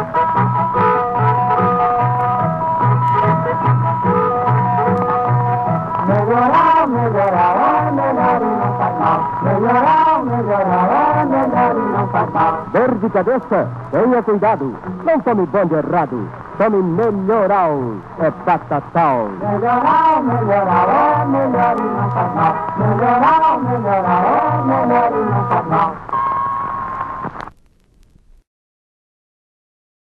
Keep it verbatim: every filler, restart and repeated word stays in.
Melhorar, melhorar, é melhor e não faz mal. Melhorar, melhorar, é melhor e não faz mal. Dor de cabeça? Tenha cuidado. Não tome banho errado. Tome Melhoral. É Patatal. Melhorar, melhorar, é melhor e não faz mal.